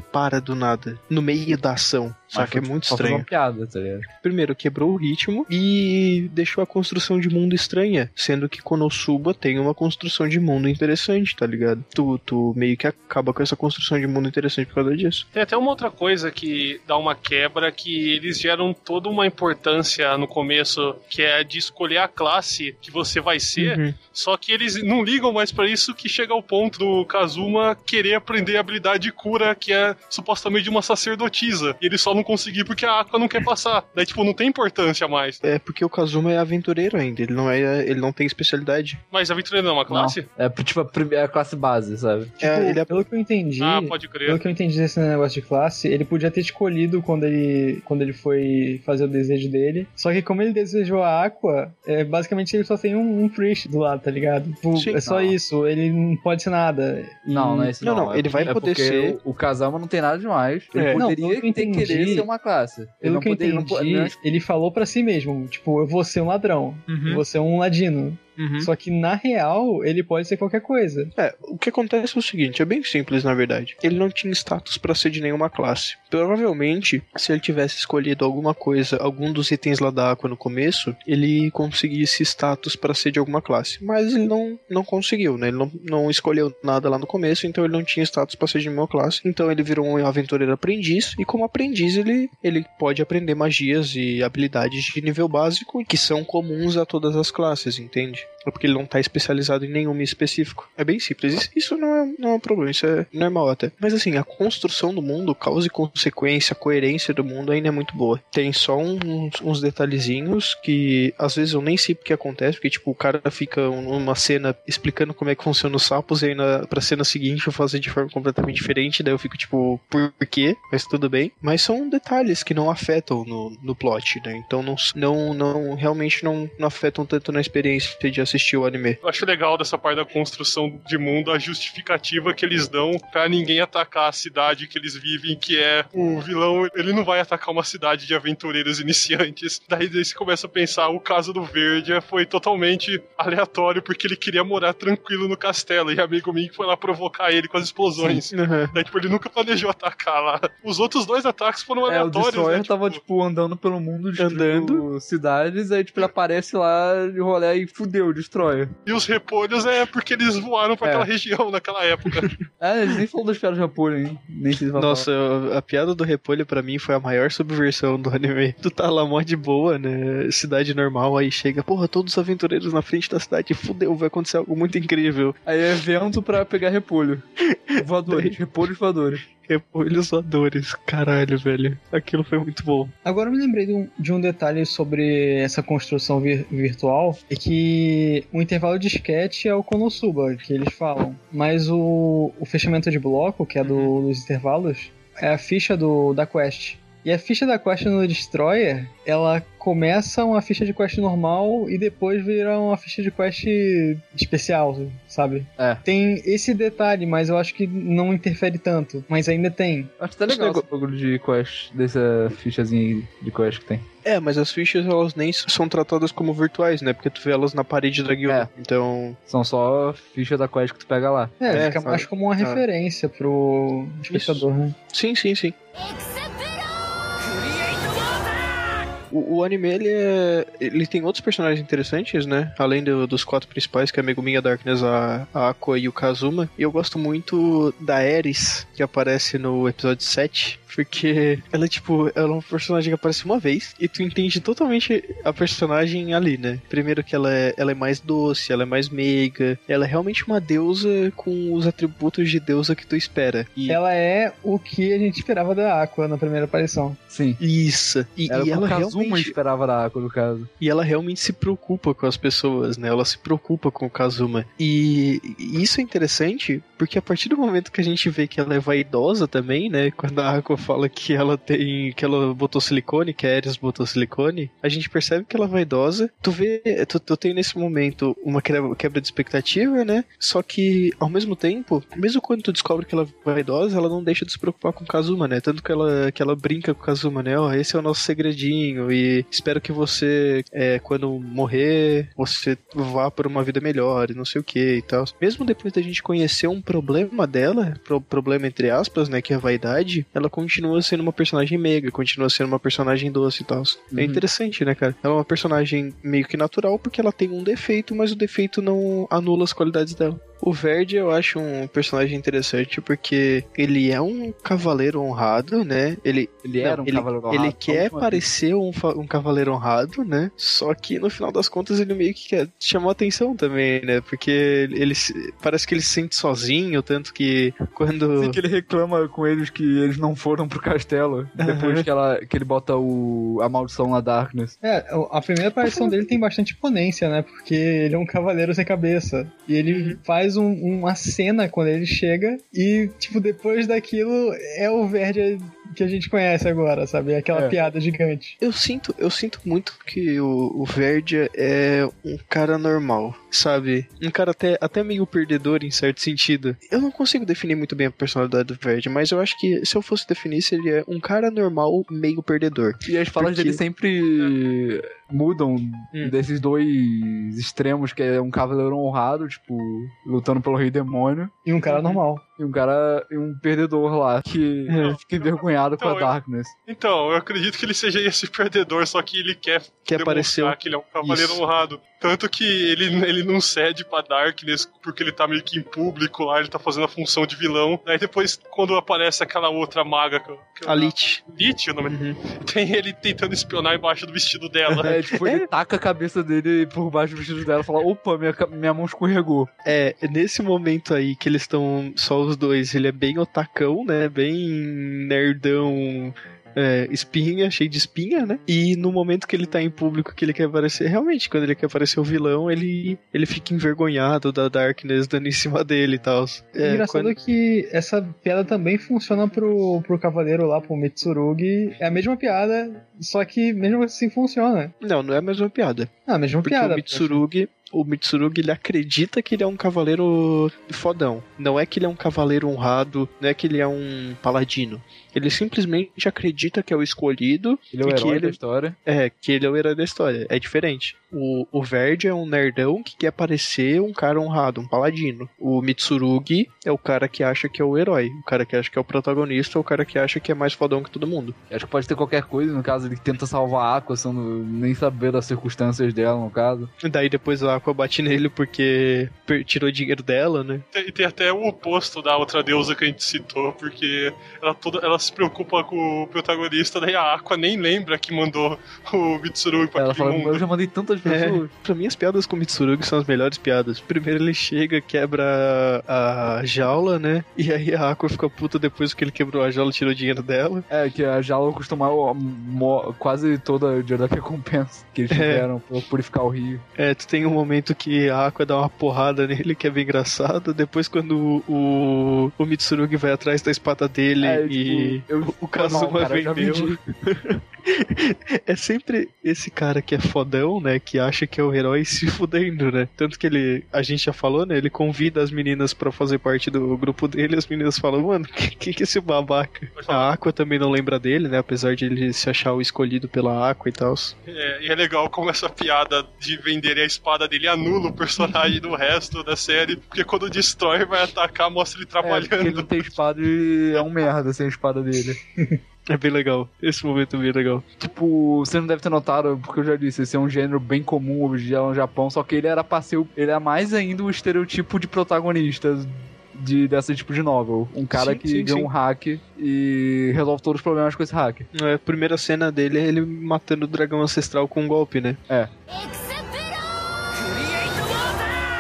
para do nada, no meio da ação. Só que é muito estranho. Uma piada, tá ligado? Primeiro, quebrou o ritmo e deixou a construção de mundo estranha, sendo que Konosuba tem uma construção de mundo interessante, tá ligado? Tu meio que acaba com essa construção de mundo interessante por causa disso. Tem até uma outra coisa que dá uma quebra, que eles geram toda uma importância no começo, que é de escolher a classe que você vai ser, só que eles não ligam mais pra isso, que chega ao ponto do Kazuma querer aprender a habilidade de cura, que é supostamente de uma sacerdotisa, e ele só não conseguir porque a Aqua não quer passar. Daí, tipo, não tem importância mais. É porque o Kazuma é aventureiro ainda, ele não tem especialidade. Mas aventureiro não é uma classe? Não. É tipo a classe base, sabe? Tipo, pelo que eu entendi... pode crer. Pelo que eu entendi desse negócio de classe, ele podia ter escolhido quando ele foi fazer o desejo dele. Só que como ele desejou a Aqua, basicamente ele só tem um priest do lado, tá ligado? Tipo, Sim. é só isso, ele não pode ser nada. Não é isso não. Ele vai poder ser... O Kazama não tem nada demais. Ele poderia querer ser uma classe. Pelo que eu entendi, ele falou pra si mesmo, tipo, eu vou ser um ladrão, eu vou ser um ladino. Só que, na real, ele pode ser qualquer coisa. O que acontece é o seguinte, é bem simples, na verdade. Ele não tinha status pra ser de nenhuma classe. Provavelmente, se ele tivesse escolhido alguma coisa, algum dos itens lá da Aqua no começo, ele conseguisse status pra ser de alguma classe. Mas ele não conseguiu, né? Ele não escolheu nada lá no começo, então ele não tinha status pra ser de nenhuma classe. Então ele virou um aventureiro aprendiz, e como aprendiz ele pode aprender magias e habilidades de nível básico, que são comuns a todas as classes, entende? É porque ele não tá especializado em nenhuma específico. É bem simples. Isso não é um problema, isso é normal até. Mas assim, a construção do mundo, causa e consequência, a coerência do mundo ainda é muito boa. Tem só uns detalhezinhos que às vezes eu nem sei porque acontece, porque tipo, o cara fica numa cena explicando como é que funciona os sapos, e aí pra cena seguinte eu faço de forma completamente diferente, daí eu fico tipo, por quê? Mas tudo bem. Mas são detalhes que não afetam no plot, né? Então realmente não afetam tanto na experiência de assistir o anime. Eu acho legal dessa parte da construção de mundo, a justificativa que eles dão pra ninguém atacar a cidade que eles vivem, que é o vilão, ele não vai atacar uma cidade de aventureiros iniciantes. Daí você começa a pensar, o caso do Verde foi totalmente aleatório, porque ele queria morar tranquilo no castelo, e amigo meu foi lá provocar ele com as explosões. Daí, tipo, ele nunca planejou atacar lá. Os outros dois ataques foram aleatórios, o Destroyer né? Tava, tipo, andando pelo mundo, destruindo cidades, aí, tipo, ele aparece lá de rolê e fudeu, Destroyer. E os repolhos é porque eles voaram pra aquela região naquela época. Eles nem falam das piadas de repolho, hein? Nem sei se vai Nossa, a piada do repolho pra mim foi a maior subversão do anime. Tu tá lá mó de boa, né? Cidade normal, aí chega, porra, todos os aventureiros na frente da cidade, fudeu, vai acontecer algo muito incrível. Aí é evento pra pegar repolho. Voadores, repolhos voadores. Repolhos voadores, caralho, velho. Aquilo foi muito bom. Agora eu me lembrei de um detalhe sobre essa construção virtual, é que o intervalo de sketch é o Konosuba, que eles falam, mas o fechamento de bloco, que é dos intervalos, é a ficha da quest. E a ficha da quest no Destroyer, ela começa uma ficha de quest normal e depois vira uma ficha de quest especial, sabe? Tem esse detalhe, mas eu acho que não interfere tanto. Mas ainda tem. Acho que tá legal esse bagulho de quest, dessa fichazinha de quest que tem. Mas as fichas, elas nem são tratadas como virtuais, né? Porque tu vê elas na parede da guilda. Então... São só fichas da quest que tu pega lá. Fica mais como uma referência pro espectador, né? Sim. O anime, ele tem outros personagens interessantes, né? Além dos 4 principais, que é a Megumi, a Darkness, a Aqua e o Kazuma. E eu gosto muito da Ares, que aparece no episódio 7. Porque ela é uma personagem que aparece uma vez e tu entende totalmente a personagem ali, né? Primeiro que ela é mais doce, ela é mais meiga, ela é realmente uma deusa com os atributos de deusa que tu espera. E ela é o que a gente esperava da Aqua na primeira aparição. Sim. Isso. E ela Kazuma esperava da Aqua, no caso. E ela realmente se preocupa com as pessoas, né? Ela se preocupa com o Kazuma. E isso é interessante porque a partir do momento que a gente vê que ela é vaidosa também, né? Quando a Aqua fala que ela botou silicone, que a Ares botou silicone, a gente percebe que ela é vaidosa. Tu tem nesse momento uma quebra de expectativa, né? Só que, ao mesmo tempo, mesmo quando tu descobre que ela é vaidosa, ela não deixa de se preocupar com o Kazuma, né? Tanto que ela brinca com o Kazuma, né? Ó, esse é o nosso segredinho e espero que você, quando morrer, você vá por uma vida melhor e não sei o que e tal. Mesmo depois da gente conhecer um problema dela, problema entre aspas, né? Que é a vaidade, ela continua sendo uma personagem meiga, continua sendo uma personagem doce e tal. É interessante, né, cara? Ela é uma personagem meio que natural porque ela tem um defeito, mas o defeito não anula as qualidades dela. O Verde eu acho um personagem interessante porque ele é um cavaleiro honrado, né? Ele era um cavaleiro honrado. Ele quer parecer um cavaleiro honrado, né? Só que no final das contas ele meio que quer chamar atenção também, né? Porque ele parece que ele se sente sozinho, tanto que quando... Sim, que ele reclama com eles que eles não foram pro castelo depois que ele bota a maldição na Darkness. A primeira aparição dele tem bastante imponência, né? Porque ele é um cavaleiro sem cabeça. E ele faz uma cena quando ele chega e, tipo, depois daquilo é o Verde que a gente conhece agora, sabe? Aquela piada gigante. Eu sinto muito que o Verde é um cara normal, sabe? Um cara até meio perdedor em certo sentido. Eu não consigo definir muito bem a personalidade do Verde, mas eu acho que se eu fosse definir, seria um cara normal meio perdedor. E as falas dele sempre mudam desses dois extremos, que é um cavaleiro honrado, tipo, lutando pelo rei demônio. E um cara normal. E um perdedor lá, que fica envergonhado com a Darkness. Então, eu acredito que ele seja esse perdedor, só que ele quer demonstrar que ele é um cavaleiro honrado. Tanto que ele não cede pra Darkness, porque ele tá meio que em público lá, ele tá fazendo a função de vilão. Aí depois, quando aparece aquela outra maga... A Lich. Lich, o nome tem ele tentando espionar embaixo do vestido dela. Ele taca a cabeça dele por baixo do vestido dela e fala, opa, minha mão escorregou. Nesse momento aí que eles estão só os dois, ele é bem otacão, né? Bem nerdão... espinha, cheio de espinha, né? E no momento que ele tá em público, que ele quer aparecer, realmente, quando ele quer aparecer o vilão, ele fica envergonhado da Darkness dando em cima dele e tal. Engraçado que essa piada também funciona pro cavaleiro lá, pro Mitsurugi. É a mesma piada, só que mesmo assim funciona. Não é a mesma piada. A mesma porque piada. O Mitsurugi, ele acredita que ele é um cavaleiro fodão. Não é que ele é um cavaleiro honrado, não é que ele é um paladino. Ele simplesmente acredita que é o escolhido. Ele é o herói da história. Que ele é o herói da história. É diferente. O Verde é um nerdão que quer parecer um cara honrado, um paladino. O Mitsurugi é o cara que acha que é o herói. O cara que acha que é o protagonista, o cara que acha que é mais fodão que todo mundo. Acho que pode ter qualquer coisa, no caso, ele tenta salvar a Aqua, sem nem saber das circunstâncias dela, no caso. Daí depois a Aqua bate nele porque tirou dinheiro dela, né? E tem até o oposto da outra deusa que a gente citou, porque ela se preocupa com o protagonista, daí a Aqua nem lembra que mandou o Mitsurugi pra aquele mundo. Eu já mandei tantas pessoas. Pra mim as piadas com o Mitsurugi são as melhores piadas. Primeiro ele chega, quebra a jaula, né? E aí a Aqua fica puta depois que ele quebrou a jaula e tirou o dinheiro dela. Que a jaula costumava quase toda o dinheiro da recompensa que eles tiveram pra purificar o rio. Tu tem um momento que a Aqua dá uma porrada nele, que é bem engraçado. Depois quando o Mitsurugi vai atrás da espada dele o Kazuma vendeu. É sempre esse cara que é fodão, né? Que acha que é o herói se fudendo, né? Tanto que a gente já falou, né? Ele convida as meninas pra fazer parte do grupo dele e as meninas falam, mano, que é esse babaca? A Aqua também não lembra dele, né? Apesar de ele se achar o escolhido pela Aqua e tal. E é legal como essa piada de venderem a espada dele anula o personagem do resto da série, porque quando o Destroyer vai atacar, mostra ele trabalhando. Porque ele não tem espada e é um merda sem a espada dele. É bem legal. Esse momento é bem legal. Tipo, você não deve ter notado, porque eu já disse, esse é um gênero bem comum hoje no Japão, só que ele era ele é mais ainda o estereotipo de protagonista desse tipo de novel. Um cara que ganha um hack e resolve todos os problemas com esse hack. A primeira cena dele é ele matando o dragão ancestral com um golpe, né?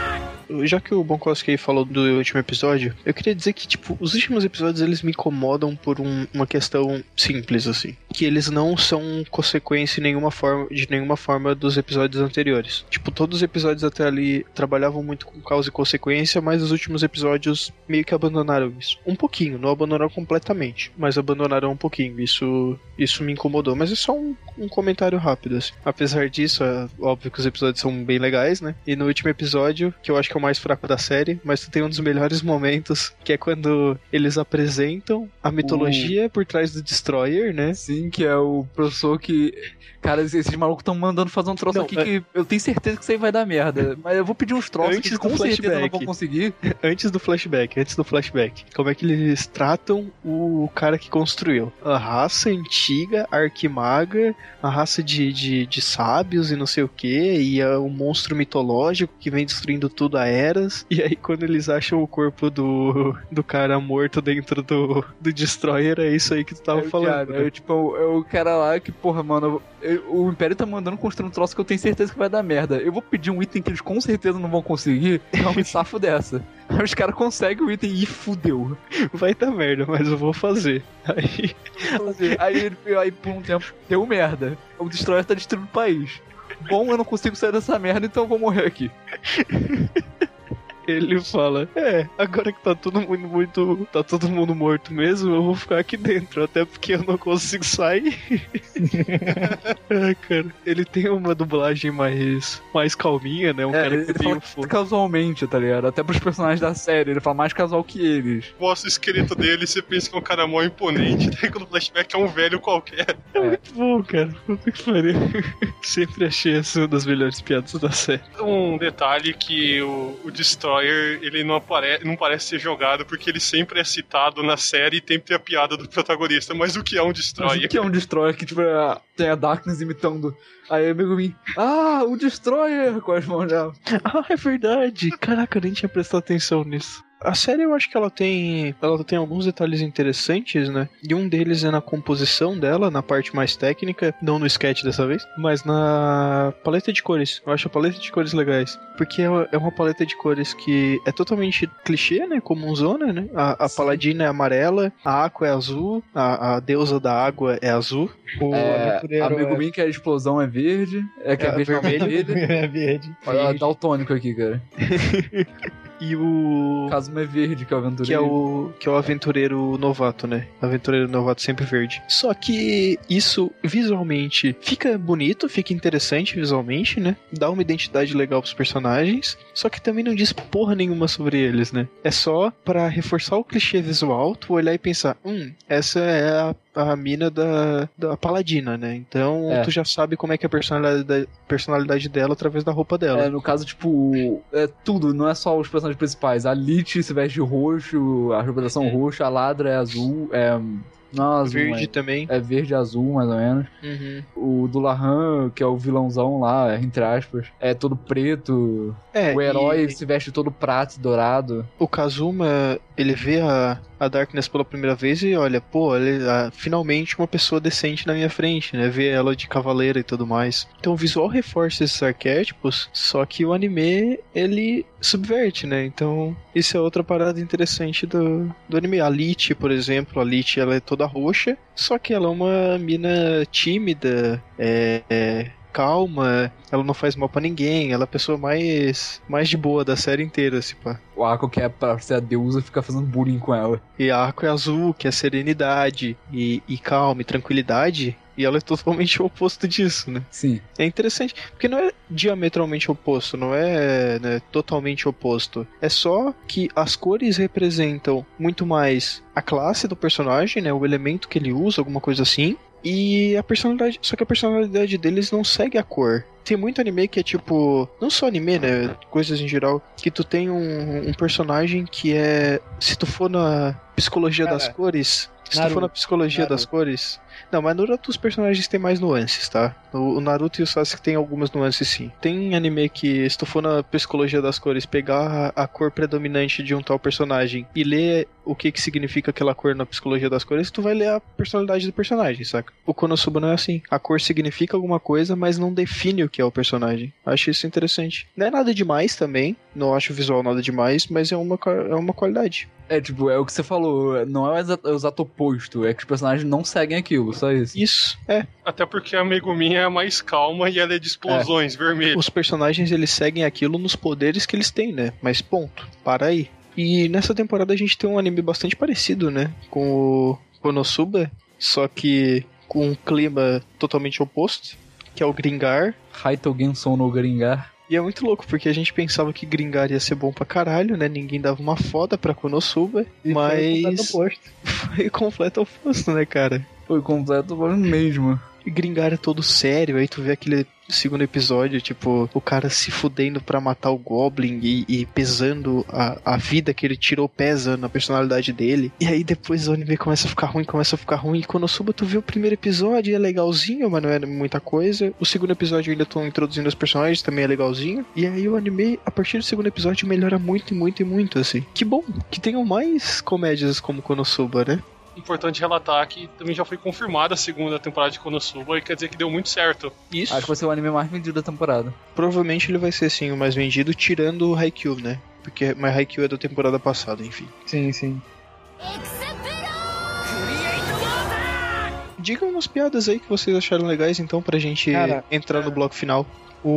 Já que o Bonkowski falou do último episódio, eu queria dizer que, tipo, os últimos episódios eles me incomodam por uma questão simples, assim. Que eles não são consequência de nenhuma forma dos episódios anteriores. Tipo, todos os episódios até ali trabalhavam muito com causa e consequência, mas os últimos episódios meio que abandonaram isso. Um pouquinho, não abandonaram completamente, mas abandonaram um pouquinho. Isso me incomodou, mas é só um comentário rápido, assim. Apesar disso, é óbvio que os episódios são bem legais, né? E no último episódio, que eu acho que é o mais fraco da série, mas tem um dos melhores momentos, que é quando eles apresentam a mitologia por trás do Destroyer, né? Sim, que é o professor que... Cara, esses malucos estão mandando fazer um troço aqui que eu tenho certeza que isso aí vai dar merda. Mas eu vou pedir uns troços que com certeza não vou conseguir. Antes do flashback. Como é que eles tratam o cara que construiu? A raça antiga, arquimaga, a raça de sábios e não sei o que, e é um monstro mitológico que vem destruindo tudo a eras. E aí quando eles acham o corpo do cara morto dentro do Destroyer, é isso aí que tu tava falando. Cara, o cara lá que, porra, mano... O Império tá mandando construir um troço que eu tenho certeza que vai dar merda. Eu vou pedir um item que eles com certeza não vão conseguir, então me safo dessa. Aí os caras conseguem o item e fudeu. Vai dar merda, mas eu vou fazer. Aí por um tempo deu merda. O Destroyer tá destruindo o país. Bom, eu não consigo sair dessa merda, então eu vou morrer aqui. Ele fala, agora que tá todo mundo morto mesmo, eu vou ficar aqui dentro, até porque eu não consigo sair. Cara, ele tem uma dublagem mais calminha, né? Cara que ele fala casualmente, tá ligado? Até pros personagens da série, ele fala mais casual que eles. Mostra o esqueleto dele, você pensa que é um cara mó imponente, daí quando o flashback é um velho qualquer. É muito bom, cara. Puta que pariu. Sempre achei essa uma das melhores piadas da série. Um detalhe que o Destroyer, ele não parece ser jogado porque ele sempre é citado na série e tem que ter a piada do protagonista. Mas o que é um Destroyer? Mas o que é um Destroyer que tipo, tem a Darkness imitando? Aí amigo mim, o Destroyer com as mãos dela. É verdade. Caraca, eu nem tinha prestado atenção nisso. A série eu acho que ela tem alguns detalhes interessantes, né? E um deles é na composição dela, na parte mais técnica, não no sketch dessa vez, mas na paleta de cores. Eu acho a paleta de cores legais, porque é uma paleta de cores que é totalmente clichê, né? Comunzona, né? A paladina é amarela, a Aqua é azul, a deusa da água é azul. Amigo mim que a explosão é verde, que a vermelha é verde. Olha, daltônico aqui, cara. E o Kazuma é verde, que é o aventureiro. Que é o aventureiro novato, né? Aventureiro novato sempre verde. Só que isso, visualmente, fica bonito, fica interessante visualmente, né? Dá uma identidade legal pros personagens. Só que também não diz porra nenhuma sobre eles, né? É só pra reforçar o clichê visual, tu olhar e pensar, essa é a mina da paladina, né? Então tu já sabe como é que é a personalidade dela através da roupa dela. No caso, tipo, é tudo, não é só os personagens principais. A Lich se veste de roxo, a representação roxa, a Ladra é azul, não, azul, verde também. É verde e azul, mais ou menos. Uhum. O Dulahan, que é o vilãozão lá, entre aspas, é todo preto. O herói se veste todo prata e dourado. O Kazuma, ele vê a Darkness pela primeira vez e olha, finalmente uma pessoa decente na minha frente, né? Vê ela de cavaleira e tudo mais. Então o visual reforça esses arquétipos, só que o anime, ele subverte, né? Então isso é outra parada interessante do anime. A Lich, por exemplo, ela é toda roxa, só que ela é uma mina tímida, calma, ela não faz mal pra ninguém, ela é a pessoa mais de boa da série inteira, assim, pá. O Aqua, que é pra ser a deusa, fica fazendo bullying com ela. E a Aqua é azul, que é serenidade e calma e tranquilidade, e ela é totalmente o oposto disso, né? Sim. É interessante, porque não é diametralmente oposto, não é, né, totalmente oposto. É só que as cores representam muito mais a classe do personagem, né, o elemento que ele usa, alguma coisa assim, e a personalidade, só que a personalidade deles não segue a cor. Tem muito anime que é tipo, não só anime, né, coisas em geral, que tu tem um personagem que é, se tu for na psicologia das cores, das cores... Não, mas no Naruto os personagens têm mais nuances, tá? O Naruto e o Sasuke tem algumas nuances, sim. Tem anime que, se tu for na psicologia das cores, pegar a cor predominante de um tal personagem e ler o que significa aquela cor na psicologia das cores, tu vai ler a personalidade do personagem, saca? O Konosuba não é assim. A cor significa alguma coisa, mas não define o que é o personagem. Acho isso interessante. Não é nada demais também, Não acho o visual nada demais, mas é uma qualidade. É, tipo, é o que você falou, não é o exato oposto, é que os personagens não seguem aquilo, só isso. Isso, Até porque a Megumin é mais calma e ela é de explosões vermelhas. Os personagens, eles seguem aquilo nos poderes que eles têm, né? Mas ponto, para aí. E nessa temporada a gente tem um anime bastante parecido, né? Com o Konosuba, só que com um clima totalmente oposto, que é o Gringar. Haito Gensou no Gringar. E é muito louco, porque a gente pensava que Gringar ia ser bom pra caralho, né? Ninguém dava uma foda pra Konosuba, mas foi completo oposto, né, cara? Foi completo mesmo. E Gringar é todo sério, aí tu vê aquele segundo episódio, tipo, o cara se fudendo pra matar o Goblin e pesando a vida que ele tirou, pesa na personalidade dele. E aí depois o anime começa a ficar ruim, e Konosuba tu vê o primeiro episódio, é legalzinho, mas não é muita coisa. O segundo episódio ainda estão introduzindo os personagens, também é legalzinho. E aí o anime, a partir do segundo episódio, melhora muito, assim. Que bom, que tenham mais comédias como Konosuba, né? Importante relatar que também já foi confirmada a segunda temporada de Konosuba e quer dizer que deu muito certo. Isso. Acho que vai ser o anime mais vendido da temporada. Provavelmente ele vai ser, sim, o mais vendido, tirando o Haikyuu, né? Porque mas Haikyuu é da temporada passada, enfim. Sim. Digam umas piadas aí que vocês acharam legais, então, pra gente entrar no bloco final.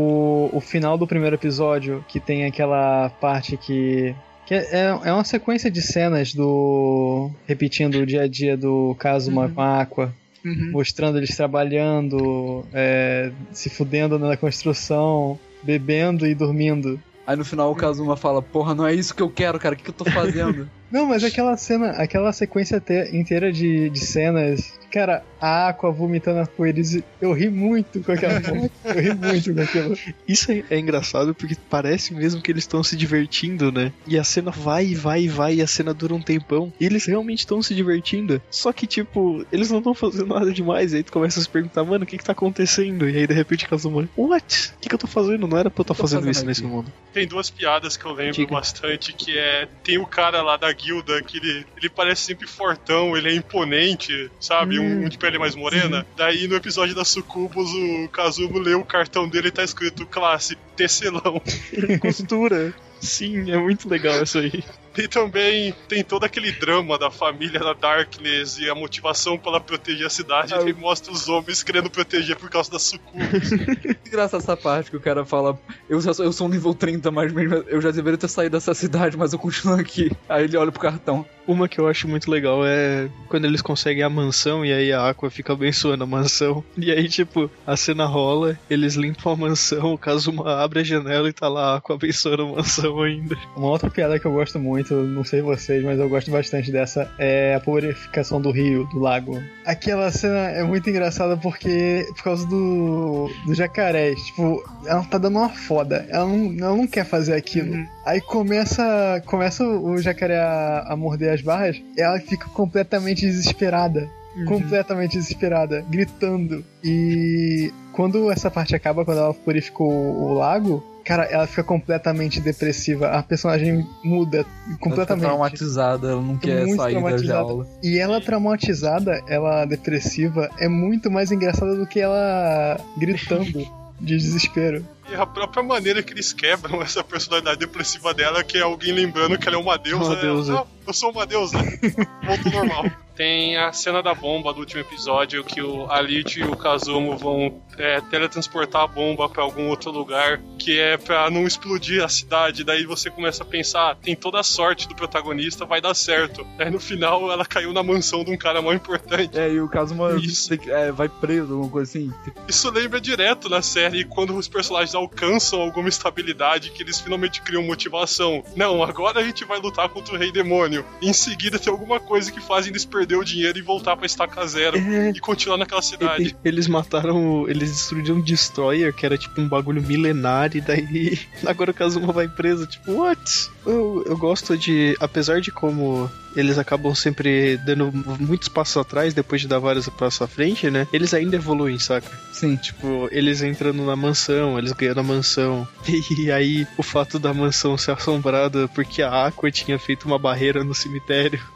O final do primeiro episódio, que tem aquela parte que é uma sequência de cenas repetindo o dia a dia do Kazuma com a Aqua, mostrando eles trabalhando, se fudendo na construção, bebendo e dormindo. Aí no final o Kazuma fala, porra, não é isso que eu quero, cara, o que eu tô fazendo? Não, mas aquela sequência inteira de cenas, cara, a Aqua vomitando arco-íris, eu ri muito com aquela porra. Eu ri muito com aquilo. Isso é engraçado porque parece mesmo que eles estão se divertindo, né? E a cena vai, e a cena dura um tempão. E eles realmente estão se divertindo. Só que, tipo, eles não estão fazendo nada demais. Aí tu começa a se perguntar, mano, o que tá acontecendo? E aí, de repente, Kazuma, what? O que eu tô fazendo? Não era pra eu estar fazendo isso nesse mundo. Tem duas piadas que eu lembro bastante, que tem o cara lá da guilda, que ele parece sempre fortão, ele é imponente, sabe? Um de pele mais morena. Daí no episódio da Sucubus, o Kazuma lê o cartão dele e tá escrito classe tecelão. Costura. Sim, é muito legal isso aí. E também tem todo aquele drama da família da Darkness e a motivação pra ela proteger a cidade. Ele mostra os homens querendo proteger por causa da Sucubus. Engraçado essa parte que o cara fala, eu sou um nível 30, mas mesmo eu já deveria ter saído dessa cidade, mas eu continuo aqui. Aí ele olha pro cartão. Uma que eu acho muito legal é quando eles conseguem a mansão e aí a Aqua fica abençoando a mansão. E aí, tipo, a cena rola, eles limpam a mansão, o Kazuma abre a janela e tá lá a Aqua abençoando a mansão ainda. Uma outra piada que eu gosto muito, não sei vocês, mas eu gosto bastante dessa, é a purificação do rio, do lago. Aquela cena é muito engraçada porque, por causa do jacaré, tipo, ela tá dando uma foda, ela não quer fazer aquilo. Aí começa o jacaré a morder as barras, ela fica completamente desesperada. Gritando. E quando essa parte acaba, quando ela purificou o lago, cara, ela fica completamente depressiva. A personagem muda completamente. Ela fica traumatizada, ela não quer sair da jaula. E ela traumatizada, ela depressiva, é muito mais engraçada do que ela gritando de desespero. E a própria maneira que eles quebram essa personalidade depressiva dela, que é alguém lembrando que ela é uma deusa. Eu sou uma deusa. Volto normal. Tem a cena da bomba do último episódio, que o Alito e o Kazuma vão teletransportar a bomba pra algum outro lugar, que é pra não explodir a cidade. Daí você começa a pensar, tem toda a sorte do protagonista, vai dar certo. Aí no final ela caiu na mansão de um cara mais importante. E o Kazuma vai preso, alguma coisa assim. Isso lembra direto na série, quando os personagens alcançam alguma estabilidade, que eles finalmente criam motivação. Não, agora a gente vai lutar contra o Rei Demônio. Em seguida tem alguma coisa que faz eles perder o dinheiro e voltar pra estaca zero e continuar naquela cidade. Eles destruíram um Destroyer, que era tipo um bagulho milenar, e daí agora o Kazuma vai preso, tipo, what? Eu gosto de, apesar de como eles acabam sempre dando muitos passos atrás, depois de dar vários passos à frente, né? Eles ainda evoluem, saca? Sim. Tipo, eles entrando na mansão, eles ganhando a mansão. E aí, o fato da mansão ser assombrada porque a Aqua tinha feito uma barreira no cemitério.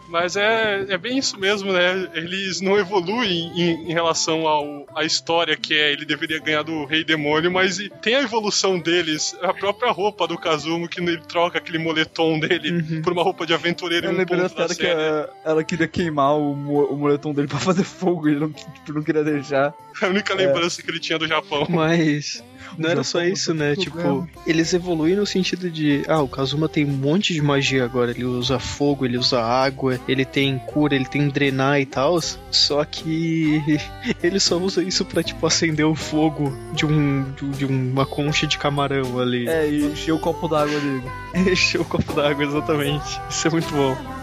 Mas é bem isso mesmo, né? Eles não evoluem em relação à história que ele deveria ganhar do Rei Demônio, mas tem a evolução deles, a própria roupa do Kazuma, que ele troca aquele moletom dele por uma roupa de aventureiro. Eu lembrei da série que ela queria queimar o moletom dele pra fazer fogo, ele não queria deixar. A única lembrança que ele tinha do Japão. Mas não era só isso, né? Tipo, eles evoluem no sentido de o Kazuma tem um monte de magia agora. Ele usa fogo, ele usa água, ele tem cura, ele tem drenar e tal. Só que ele só usa isso pra, tipo, acender o fogo de uma concha de camarão ali. E encher o copo d'água dele. Encher o copo d'água, exatamente. Isso é muito bom.